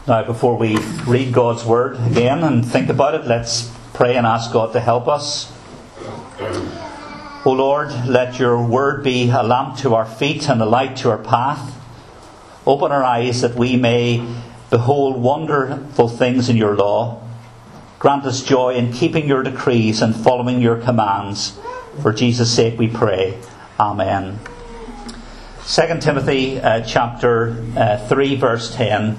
Now, before we read God's Word again and think about it, let's pray and ask God to help us. O Lord, let your Word be a lamp to our feet and a light to our path. Open our eyes that we may behold wonderful things in your law. Grant us joy in keeping your decrees and following your commands. For Jesus' sake we pray. Amen. 2 Timothy chapter 3 verse 10.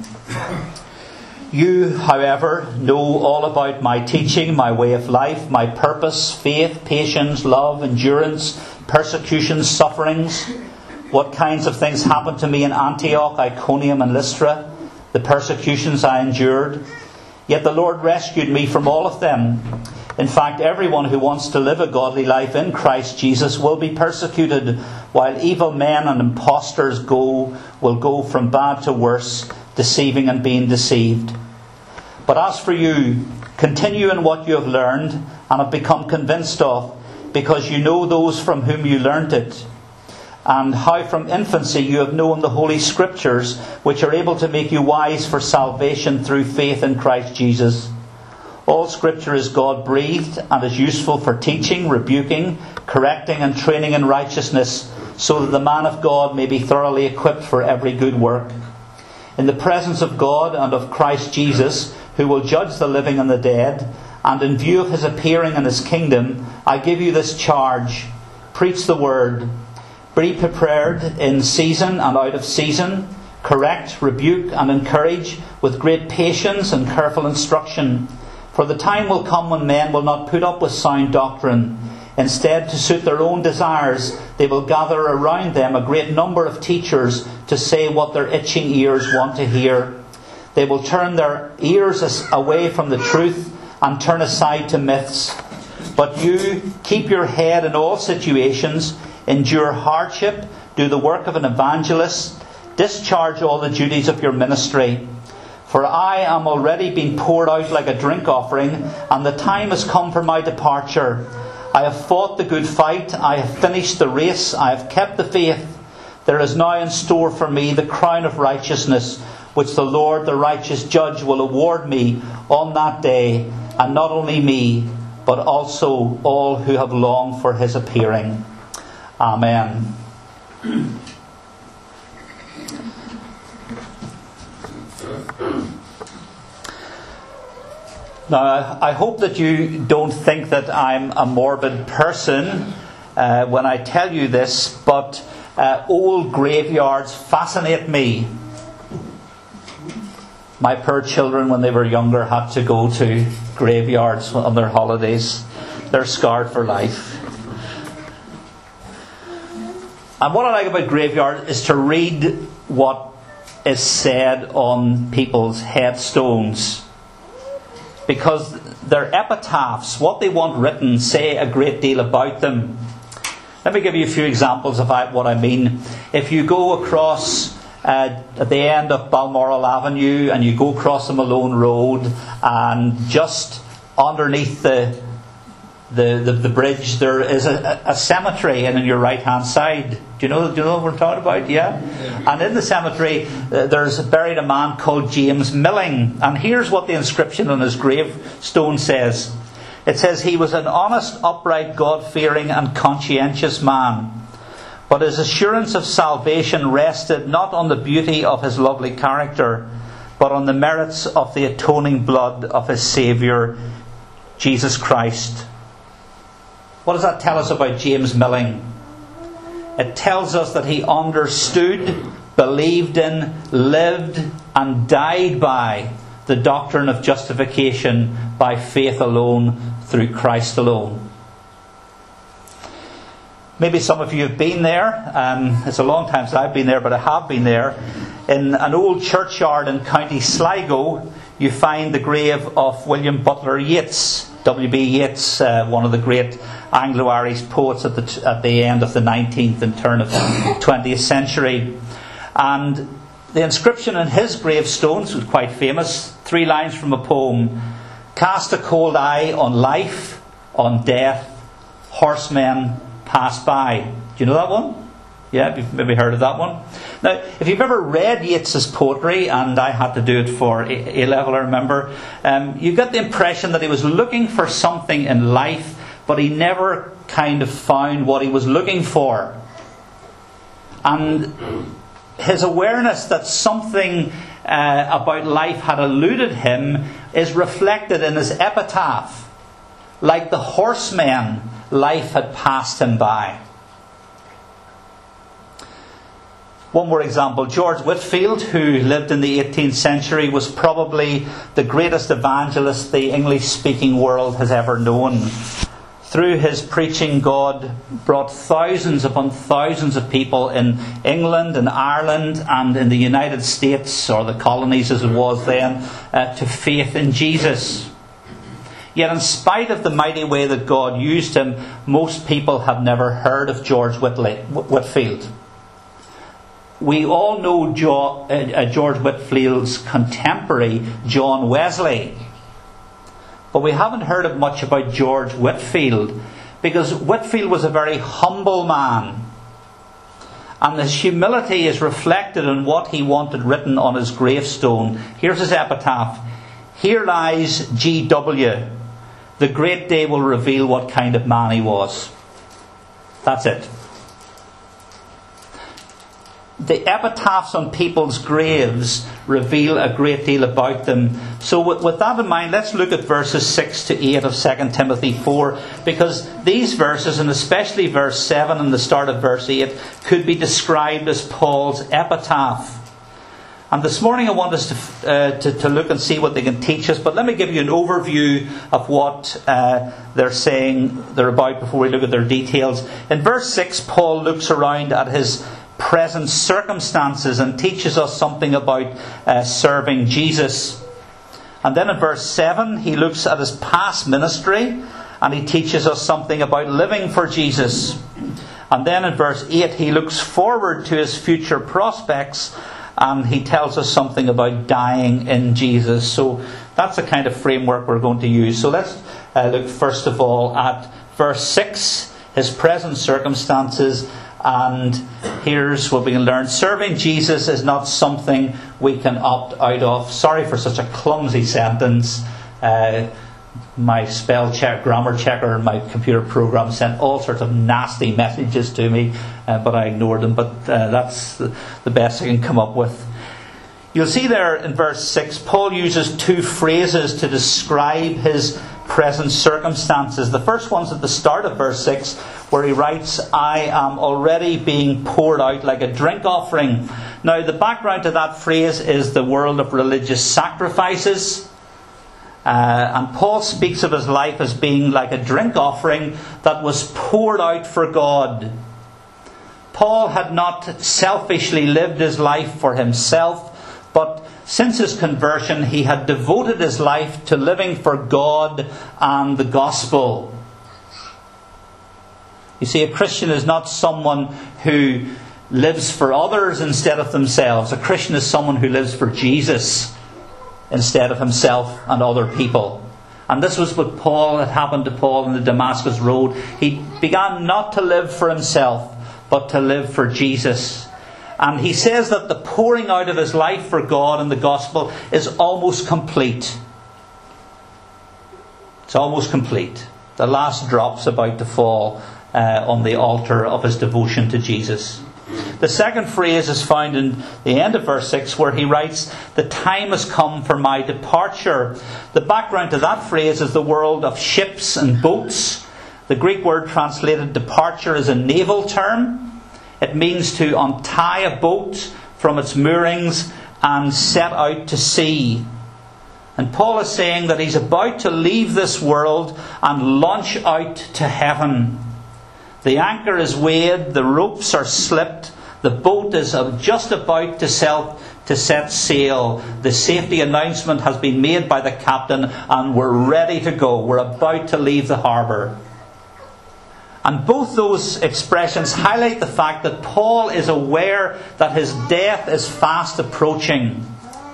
You, however, know all about my teaching, my way of life, my purpose, faith, patience, love, endurance, persecutions, sufferings, what kinds of things happened to me in Antioch, Iconium and Lystra, the persecutions I endured. Yet the Lord rescued me from all of them. In fact, everyone who wants to live a godly life in Christ Jesus will be persecuted, while evil men and impostors will go from bad to worse, deceiving and being deceived. But as for you, continue in what you have learned and have become convinced of, because you know those from whom you learnt it, and how from infancy you have known the Holy Scriptures, which are able to make you wise for salvation through faith in Christ Jesus. All Scripture is God-breathed and is useful for teaching, rebuking, correcting and training in righteousness, so that the man of God may be thoroughly equipped for every good work. In the presence of God and of Christ Jesus, who will judge the living and the dead, and in view of his appearing in his kingdom, I give you this charge. Preach the word. Be prepared in season and out of season. Correct, rebuke and encourage with great patience and careful instruction. For the time will come when men will not put up with sound doctrine. Instead, to suit their own desires, they will gather around them a great number of teachers to say what their itching ears want to hear. They will turn their ears away from the truth and turn aside to myths. But you keep your head in all situations, endure hardship, do the work of an evangelist, discharge all the duties of your ministry. For I am already being poured out like a drink offering, and the time has come for my departure. I have fought the good fight, I have finished the race, I have kept the faith. There is now in store for me the crown of righteousness, which the Lord, the righteous judge, will award me on that day, and not only me, but also all who have longed for his appearing. Amen. Now, I hope that you don't think that I'm a morbid person when I tell you this, but old graveyards fascinate me. My poor children, when they were younger, had to go to graveyards on their holidays. They're scarred for life. And what I like about graveyards is to read what is said on people's headstones. Because their epitaphs, what they want written, say a great deal about them. Let me give you a few examples of what I mean. If you go across at the end of Balmoral Avenue and you go across the Malone Road, and just underneath the bridge there is a cemetery, and on your right hand side, do you know what we're talking about? Yeah? And in the cemetery there's buried a man called James Milling, and here's what the inscription on his gravestone says. It says, he was an honest, upright, God-fearing and conscientious man, but his assurance of salvation rested not on the beauty of his lovely character, but on the merits of the atoning blood of his Saviour, Jesus Christ. What does that tell us about James Milling? It tells us that he understood, believed in, lived and died by the doctrine of justification by faith alone, through Christ alone. Maybe some of you have been there. It's a long time since I've been there, but I have been there. In an old churchyard in County Sligo, you find the grave of William Butler Yeats. W.B. Yeats, one of the great Anglo-Irish poets at the end of the 19th and turn of the 20th century. And the inscription in his gravestone was quite famous. 3 lines from a poem. Cast a cold eye on life, on death, horsemen pass by. Do you know that one? Yeah, you've maybe heard of that one. Now, if you've ever read Yeats's poetry, and I had to do it for A-level, I remember, you get the impression that he was looking for something in life, but he never kind of found what he was looking for. And his awareness that something about life had eluded him is reflected in his epitaph. Like the horsemen, life had passed him by. One more example. George Whitefield, who lived in the 18th century, was probably the greatest evangelist the English-speaking world has ever known. Through his preaching, God brought thousands upon thousands of people in England and Ireland and in the United States, or the colonies as it was then, to faith in Jesus. Yet in spite of the mighty way that God used him, most people have never heard of George Whitefield. We all know George Whitefield's contemporary, John Wesley. But we haven't heard much about George Whitefield, because Whitefield was a very humble man. And his humility is reflected in what he wanted written on his gravestone. Here's his epitaph. Here lies G.W. The great day will reveal what kind of man he was. That's it. The epitaphs on people's graves reveal a great deal about them. So with that in mind, let's look at verses 6 to 8 of 2 Timothy 4, because these verses, and especially verse 7 and the start of verse 8, could be described as Paul's epitaph. And this morning I want us to look and see what they can teach us, but let me give you an overview of what they're about before we look at their details. In verse 6, Paul looks around at his present circumstances and teaches us something about serving Jesus. And then in verse 7 he looks at his past ministry and he teaches us something about living for Jesus. And then in verse 8 he looks forward to his future prospects and he tells us something about dying in Jesus. So that's the kind of framework we're going to use. So let's look first of all at verse 6, his present circumstances. And here's what we can learn. Serving Jesus is not something we can opt out of. Sorry for such a clumsy sentence. My grammar checker, and my computer program sent all sorts of nasty messages to me, but I ignored them. But that's the best I can come up with. You'll see there in verse 6, Paul uses two phrases to describe his present circumstances. The first one's at the start of verse 6, where he writes, I am already being poured out like a drink offering. Now, the background to that phrase is the world of religious sacrifices. And Paul speaks of his life as being like a drink offering that was poured out for God. Paul had not selfishly lived his life for himself, but since his conversion, he had devoted his life to living for God and the gospel. You see, a Christian is not someone who lives for others instead of themselves. A Christian is someone who lives for Jesus instead of himself and other people. And this was what had happened to Paul on the Damascus Road. He began not to live for himself, but to live for Jesus. And he says that the pouring out of his life for God and the gospel is almost complete. It's almost complete. The last drop's about to fall on the altar of his devotion to Jesus. The second phrase is found in the end of verse 6, where he writes, the time has come for my departure. The background to that phrase is the world of ships and boats. The Greek word translated departure is a naval term. It means to untie a boat from its moorings and set out to sea. And Paul is saying that he's about to leave this world and launch out to heaven. The anchor is weighed, the ropes are slipped, the boat is just about to set sail. The safety announcement has been made by the captain and we're ready to go. We're about to leave the harbour. And both those expressions highlight the fact that Paul is aware that his death is fast approaching.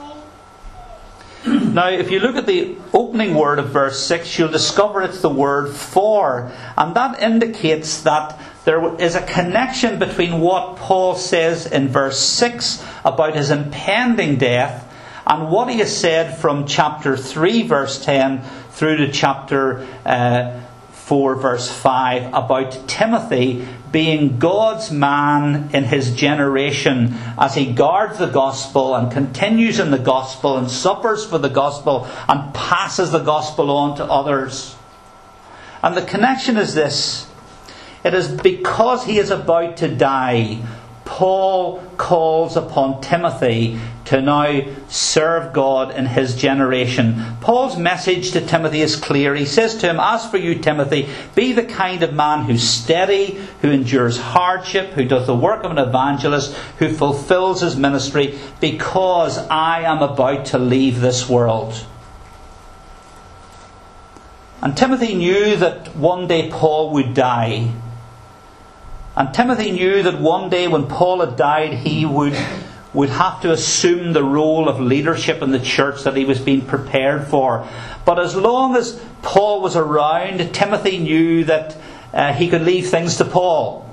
Now, if you look at the opening word of verse 6, you'll discover it's the word for. And that indicates that there is a connection between what Paul says in verse 6 about his impending death and what he has said from chapter 3 verse 10 through to chapter 4 verse 5 about Timothy being God's man in his generation as he guards the gospel and continues in the gospel and suffers for the gospel and passes the gospel on to others. And the connection is this. It is because he is about to die, Paul calls upon Timothy to now serve God in his generation. Paul's message to Timothy is clear. He says to him, "As for you, Timothy, be the kind of man who's steady, who endures hardship, who does the work of an evangelist, who fulfills his ministry, because I am about to leave this world." And Timothy knew that one day Paul would die. And Timothy knew that one day when Paul had died, he would have to assume the role of leadership in the church that he was being prepared for. But as long as Paul was around, Timothy knew that he could leave things to Paul.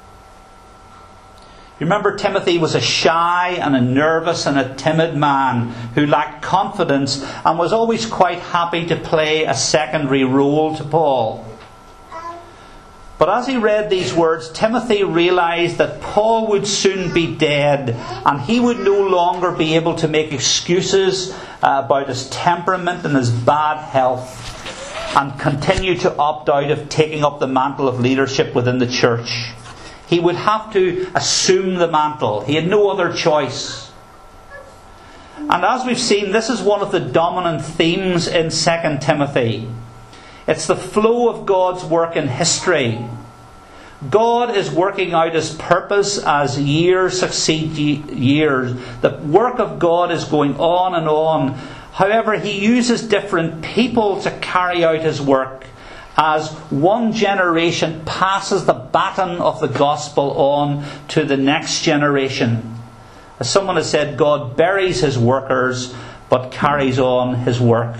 You remember, Timothy was a shy and a nervous and a timid man who lacked confidence and was always quite happy to play a secondary role to Paul. But as he read these words, Timothy realised that Paul would soon be dead and he would no longer be able to make excuses about his temperament and his bad health and continue to opt out of taking up the mantle of leadership within the church. He would have to assume the mantle. He had no other choice. And as we've seen, this is one of the dominant themes in 2 Timothy. It's the flow of God's work in history. God is working out His purpose as years succeed years. The work of God is going on and on. However, He uses different people to carry out His work as one generation passes the baton of the gospel on to the next generation. As someone has said, God buries His workers but carries on His work.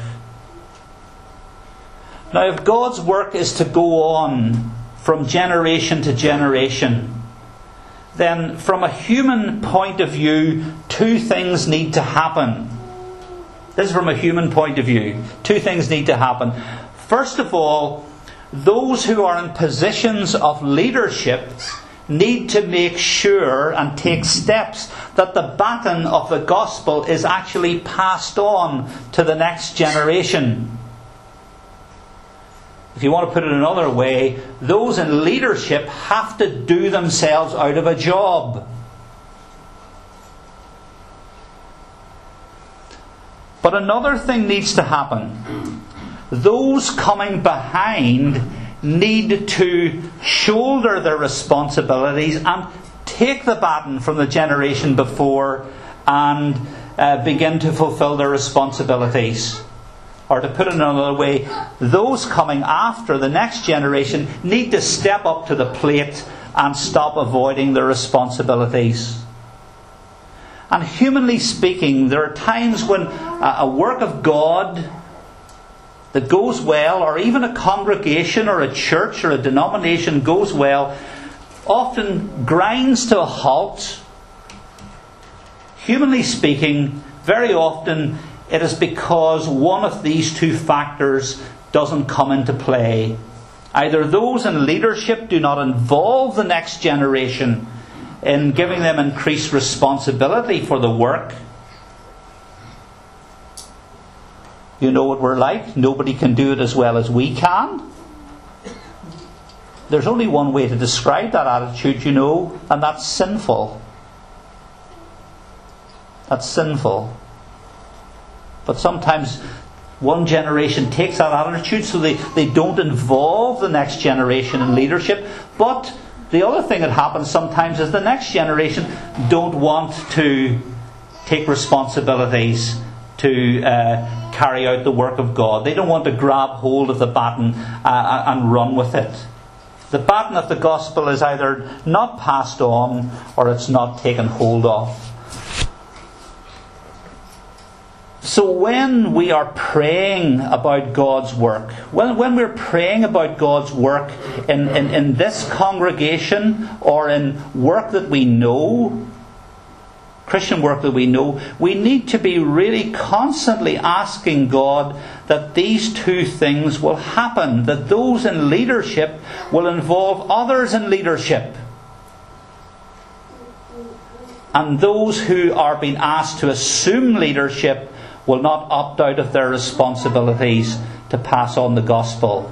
Now, if God's work is to go on from generation to generation, then from a human point of view, two things need to happen. This is from a human point of view. Two things need to happen. First of all, those who are in positions of leadership need to make sure and take steps that the baton of the gospel is actually passed on to the next generation. If you want to put it another way, those in leadership have to do themselves out of a job. But another thing needs to happen. Those coming behind need to shoulder their responsibilities and take the baton from the generation before and begin to fulfill their responsibilities. Or to put it another way, those coming after the next generation need to step up to the plate and stop avoiding their responsibilities. And humanly speaking, there are times when a work of God that goes well, or even a congregation or a church or a denomination goes well, often grinds to a halt. Humanly speaking, very often it is because one of these two factors doesn't come into play. Either those in leadership do not involve the next generation in giving them increased responsibility for the work. You know what we're like. Nobody can do it as well as we can. There's only one way to describe that attitude, you know, and that's sinful. That's sinful. But sometimes one generation takes that attitude, so they don't involve the next generation in leadership. But the other thing that happens sometimes is the next generation don't want to take responsibilities to carry out the work of God. They don't want to grab hold of the baton and run with it. The baton of the gospel is either not passed on or it's not taken hold of. So when we are praying about God's work, when we're praying about God's work in this congregation or in work that we know, Christian work that we know, we need to be really constantly asking God that these two things will happen, that those in leadership will involve others in leadership. And those who are being asked to assume leadership will not opt out of their responsibilities to pass on the gospel.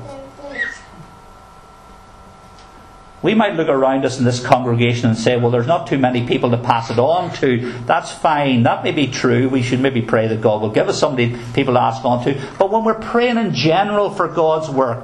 We might look around us in this congregation and say, well, there's not too many people to pass it on to. That's fine. That may be true. We should maybe pray that God will give us people to ask on to. But when we're praying in general for God's work,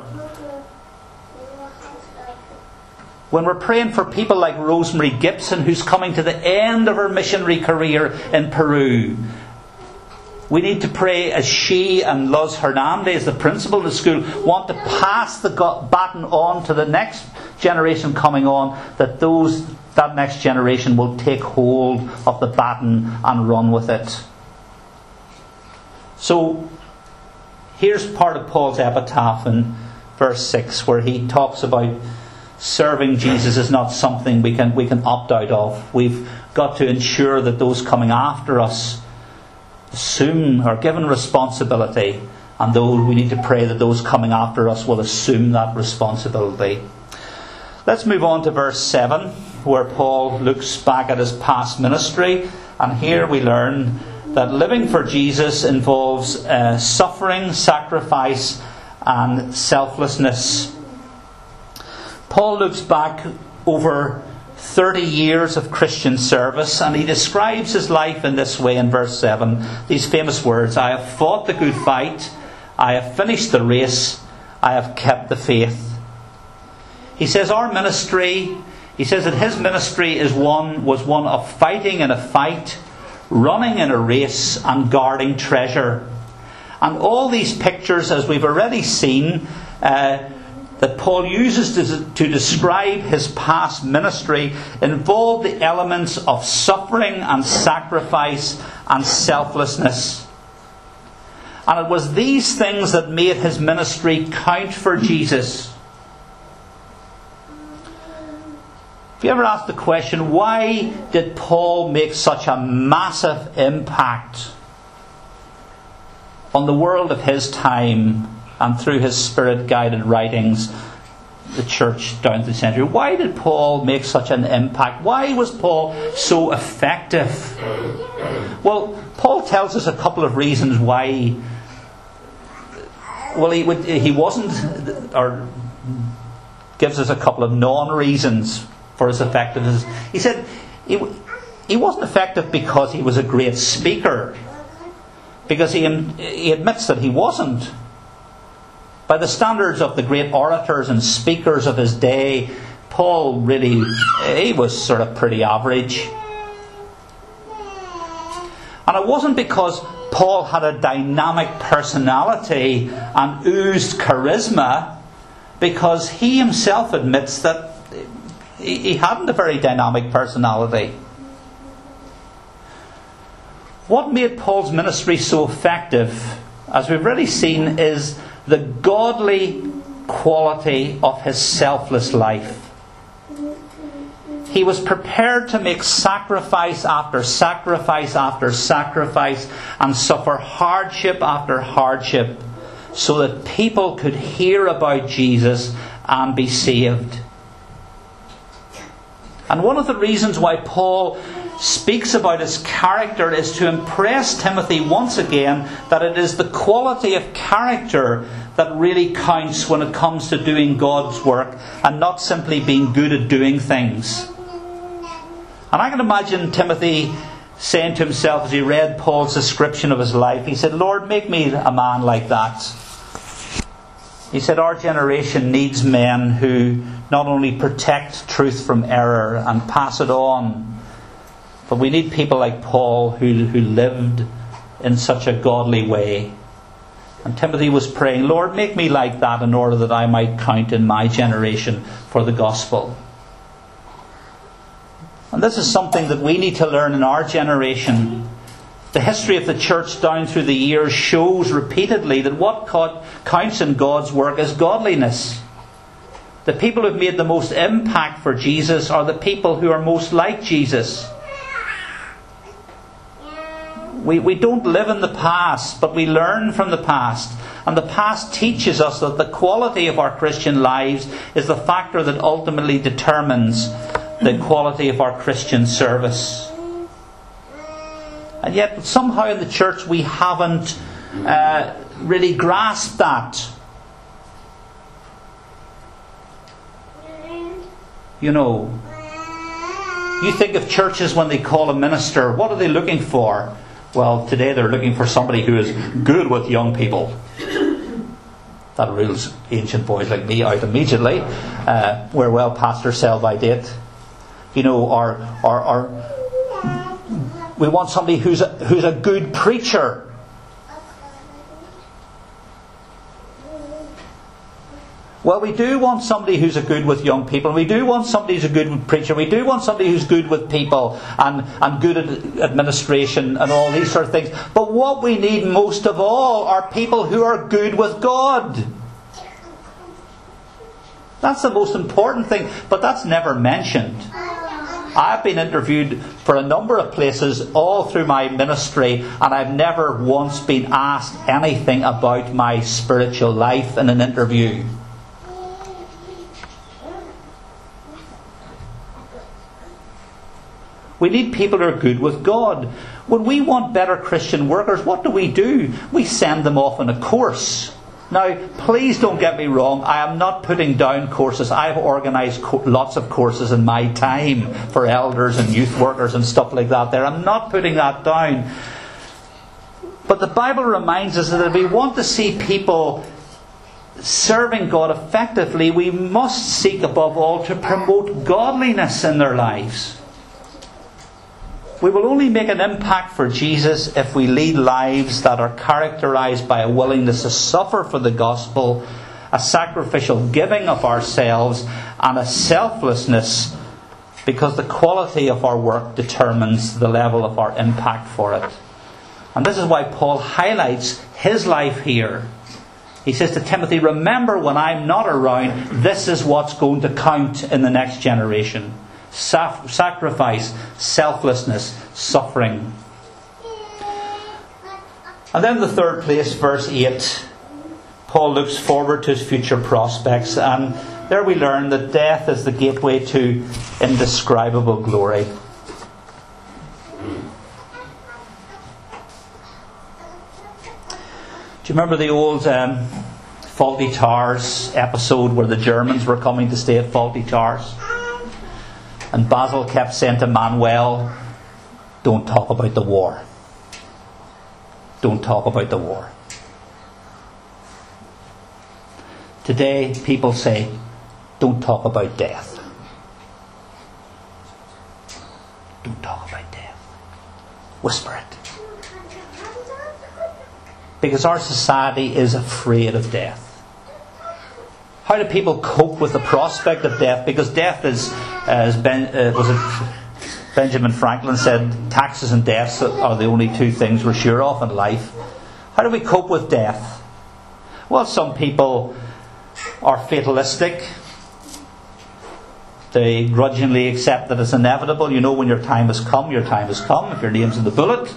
when we're praying for people like Rosemary Gibson, who's coming to the end of her missionary career in Peru, we need to pray as she and Luz Hernandez, the principal of the school, want to pass the baton on to the next generation coming on, that next generation will take hold of the baton and run with it. So here's part of Paul's epitaph in verse 6, where he talks about serving Jesus is not something we can opt out of. We've got to ensure that those coming after us assume or given responsibility, and we need to pray that those coming after us will assume that responsibility. Let's move on to verse 7, where Paul looks back at his past ministry, and here we learn that living for Jesus involves suffering, sacrifice, and selflessness. Paul looks back over 30 years of Christian service, and he describes his life in this way in verse 7. These famous words: I have fought the good fight, I have finished the race, I have kept the faith. He says that his ministry was one of fighting in a fight, running in a race, and guarding treasure. And all these pictures, as we've already seen, that Paul uses to describe his past ministry, involve the elements of suffering and sacrifice and selflessness. And it was these things that made his ministry count for Jesus. Have you ever asked the question, why did Paul make such a massive impact on the world of his time and through his Spirit-guided writings, the church down through the century? Why did Paul make such an impact? Why was Paul so effective? Well, Paul tells us a couple of reasons why. Well, he wasn't, or gives us a couple of non-reasons for his effectiveness. He said he wasn't effective because he was a great speaker, because he admits that he wasn't. By the standards of the great orators and speakers of his day, Paul he was sort of pretty average. And it wasn't because Paul had a dynamic personality and oozed charisma, because he himself admits that he hadn't a very dynamic personality. What made Paul's ministry so effective, as we've already seen, is the godly quality of his selfless life. He was prepared to make sacrifice after sacrifice after sacrifice and suffer hardship after hardship so that people could hear about Jesus and be saved. And one of the reasons why Paul speaks about his character is to impress Timothy once again that it is the quality of character that really counts when it comes to doing God's work, and not simply being good at doing things. And I can imagine Timothy saying to himself as he read Paul's description of his life, he said, Lord, make me a man like that. He said, our generation needs men who not only protect truth from error and pass it on, but we need people like Paul who lived in such a godly way. And Timothy was praying, Lord, make me like that in order that I might count in my generation for the gospel. And this is something that we need to learn in our generation. The history of the church down through the years shows repeatedly that what counts in God's work is godliness. The people who have made the most impact for Jesus are the people who are most like Jesus. We don't live in the past, but we learn from the past. And the past teaches us that the quality of our Christian lives is the factor that ultimately determines the quality of our Christian service. And yet, somehow in the church we haven't really grasped that. You know, you think of churches when they call a minister, what are they looking for? Well, today they're looking for somebody who is good with young people. That rules ancient boys like me out immediately. We're well past our sell-by date. You know, we want somebody who's a good preacher. Well, we do want somebody who's a good with young people. We do want somebody who's a good with preacher. We do want somebody who's good with people and good at administration and all these sort of things. But what we need most of all are people who are good with God. That's the most important thing, but that's never mentioned. I've been interviewed for a number of places all through my ministry, and I've never once been asked anything about my spiritual life in an interview. We need people who are good with God. When we want better Christian workers, what do? We send them off on a course. Now, please don't get me wrong. I am not putting down courses. I've organised lots of courses in my time for elders and youth workers and stuff like that there. I'm not putting that down. But the Bible reminds us that if we want to see people serving God effectively, we must seek above all to promote godliness in their lives. We will only make an impact for Jesus if we lead lives that are characterised by a willingness to suffer for the gospel, a sacrificial giving of ourselves, and a selflessness, because the quality of our work determines the level of our impact for it. And this is why Paul highlights his life here. He says to Timothy, remember when I'm not around, this is what's going to count in the next generation. Sacrifice, selflessness, suffering. And then the third place, verse 8, Paul looks forward to his future prospects, and there we learn that death is the gateway to indescribable glory. Do you remember the old Fawlty Towers episode where the Germans were coming to stay at Fawlty Towers? And Basil kept saying to Manuel, don't talk about the war. Don't talk about the war. Today, people say, don't talk about death. Don't talk about death. Whisper it. Because our society is afraid of death. How do people cope with the prospect of death? Because death is, Benjamin Franklin said, taxes and deaths are the only two things we're sure of in life. How do we cope with death? Well, some people are fatalistic. They grudgingly accept that it's inevitable. You know, when your time has come, your time has come. If your name's in the bullet.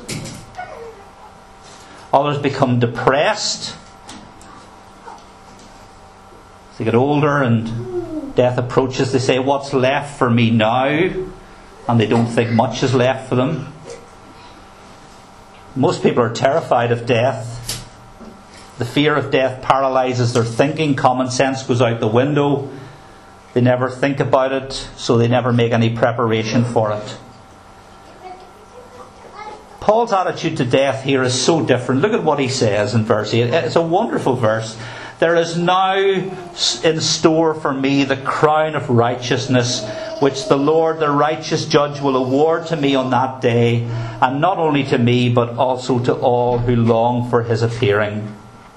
Others become depressed. As they get older and death approaches, they say, what's left for me now? And they don't think much is left for them. Most people are terrified of death. The fear of death paralyses their thinking. Common sense goes out the window. They never think about it, so they never make any preparation for it. Paul's attitude to death here is so different. Look at what he says in verse 8. It's a wonderful verse. There is now in store for me the crown of righteousness, which the Lord, the righteous judge, will award to me on that day, and not only to me, but also to all who long for his appearing.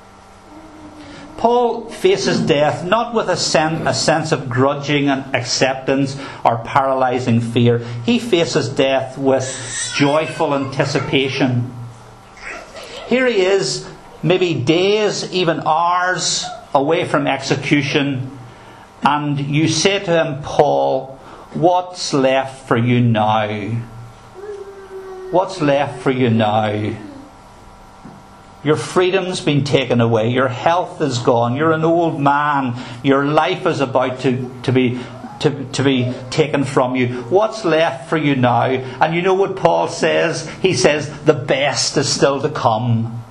Paul faces death not with a sense of grudging and acceptance or paralysing fear. He faces death with joyful anticipation. Here he is, maybe days, even hours away from execution. And you say to him, Paul, what's left for you now? What's left for you now? Your freedom's been taken away. Your health is gone. You're an old man. Your life is about to be taken from you. What's left for you now? And you know what Paul says? He says, the best is still to come.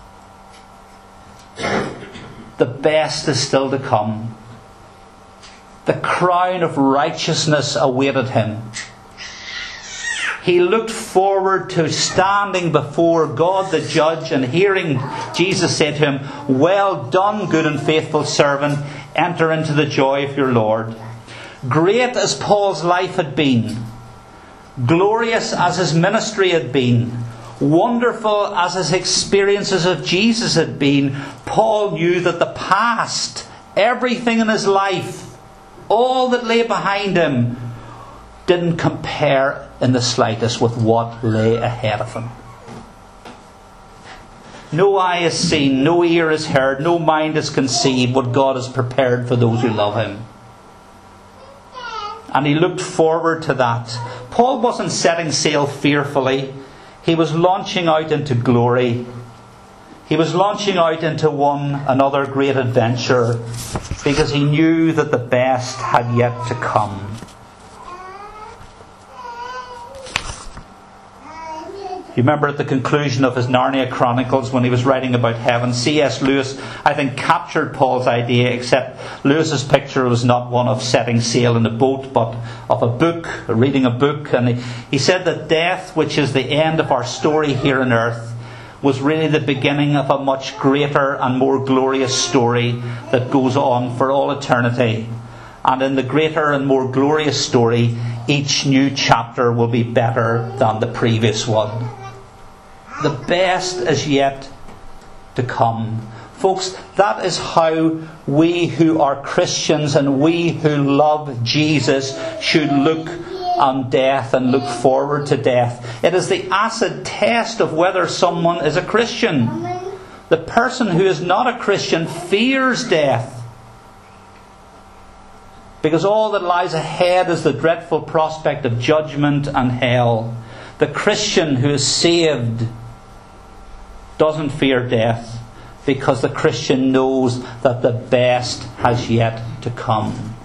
The best is still to come. The crown of righteousness awaited him. He looked forward to standing before God the judge and hearing Jesus say to him, well done, good and faithful servant, enter into the joy of your Lord. Great as Paul's life had been, glorious as his ministry had been, wonderful as his experiences of Jesus had been, Paul knew that the past, everything in his life, all that lay behind him, didn't compare in the slightest with what lay ahead of him. No eye has seen, no ear has heard, no mind has conceived what God has prepared for those who love him. And he looked forward to that. Paul wasn't setting sail fearfully. He was launching out into glory. He was launching out into another great adventure, because he knew that the best had yet to come. You remember at the conclusion of his Narnia Chronicles, when he was writing about heaven, C.S. Lewis, I think, captured Paul's idea, except Lewis's picture was not one of setting sail in a boat, but of a book, reading a book. And he said that death, which is the end of our story here on earth, was really the beginning of a much greater and more glorious story that goes on for all eternity. And in the greater and more glorious story, each new chapter will be better than the previous one. The best is yet to come. Folks, that is how we who are Christians and we who love Jesus should look on death and look forward to death. It is the acid test of whether someone is a Christian. The person who is not a Christian fears death, because all that lies ahead is the dreadful prospect of judgment and hell. The Christian who is saved doesn't fear death, because the Christian knows that the best has yet to come.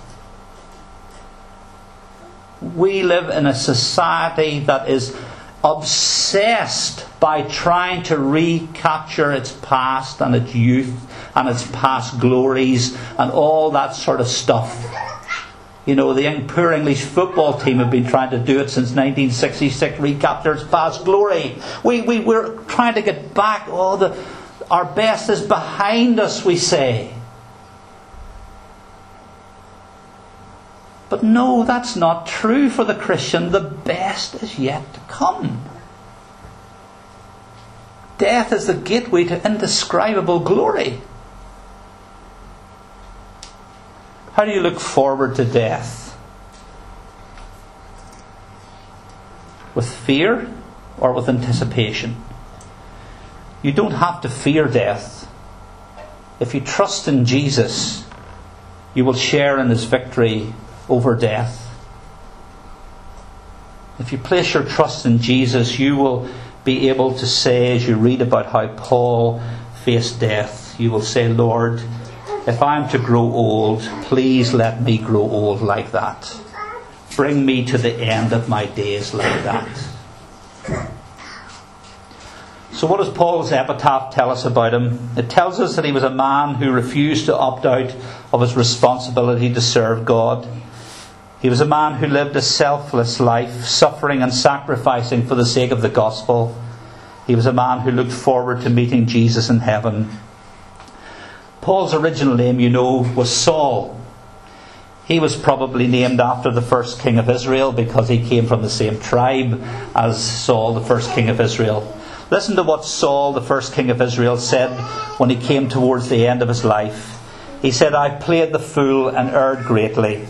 We live in a society that is obsessed by trying to recapture its past and its youth and its past glories and all that sort of stuff. You know, the poor English football team have been trying to do it since 1966, recapture its past glory. We're trying to get back. Our best is behind us, we say. But no, that's not true for the Christian. The best is yet to come. Death is the gateway to indescribable glory. How do you look forward to death? With fear or with anticipation? You don't have to fear death. If you trust in Jesus, you will share in his victory over death. If you place your trust in Jesus, you will be able to say, as you read about how Paul faced death, you will say, Lord, if I am to grow old, please let me grow old like that. Bring me to the end of my days like that. So what does Paul's epitaph tell us about him? It tells us that he was a man who refused to opt out of his responsibility to serve God. He was a man who lived a selfless life, suffering and sacrificing for the sake of the gospel. He was a man who looked forward to meeting Jesus in heaven. Paul's original name, you know, was Saul. He was probably named after the first king of Israel because he came from the same tribe as Saul, the first king of Israel. Listen to what Saul, the first king of Israel, said when he came towards the end of his life. He said, I played the fool and erred greatly.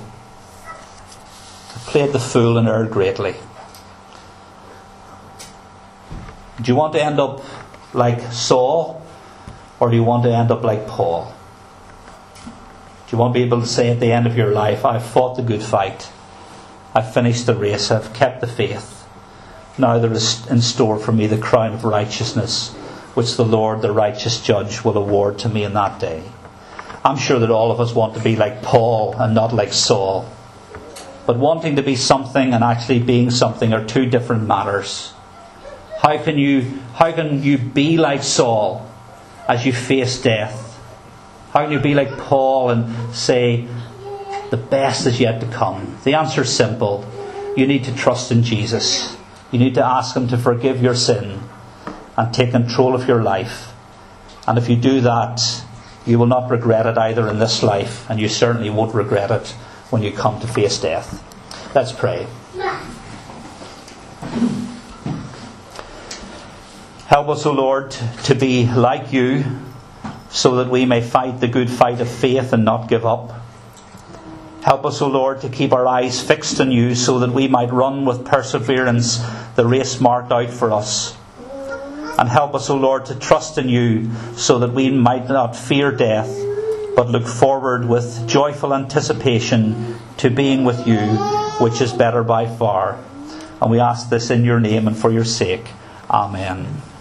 I played the fool and erred greatly. Do you want to end up like Saul, or do you want to end up like Paul? Do you want to be able to say at the end of your life, I've fought the good fight, I've finished the race, I've kept the faith. Now there is in store for me the crown of righteousness, which the Lord, the righteous judge, will award to me in that day. I'm sure that all of us want to be like Paul and not like Saul. But wanting to be something and actually being something are two different matters. How can you be like Saul as you face death? How can you be like Paul and say, the best is yet to come? The answer is simple. You need to trust in Jesus. You need to ask Him to forgive your sin and take control of your life. And if you do that, you will not regret it either in this life, and you certainly won't regret it when you come to face death. Let's pray. Help us, O Lord, to be like You, so that we may fight the good fight of faith and not give up. Help us, O Lord, to keep our eyes fixed on You, so that we might run with perseverance the race marked out for us. And help us, O Lord, to trust in You, so that we might not fear death, but look forward with joyful anticipation to being with You, which is better by far. And we ask this in Your name and for Your sake. Amen.